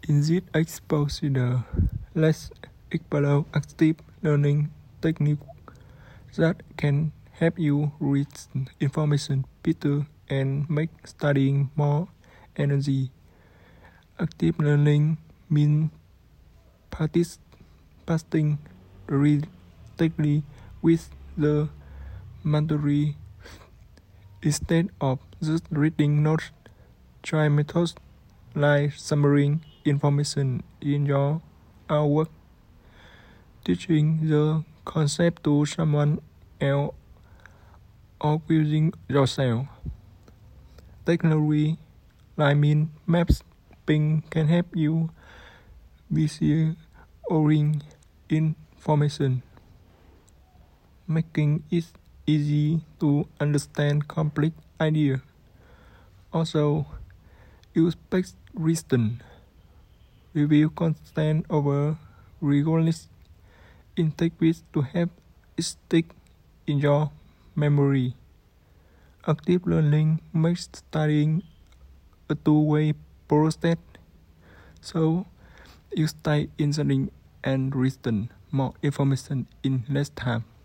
In this exposure, let's explore active learning techniques that can help you read information better and make studying more energy. Active learning means participating directly with the material instead of just reading notes. Try methods like summarizing information in your artwork, teaching the concept to someone else, or quizzing yourself. Technology like mind mapping can help you visualize information, making it easy to understand complex ideas. Also, use past reason. Review content over regularly in techniques to help it stick in your memory. Active learning makes studying a two-way process, so you stay interested and retain more information in less time.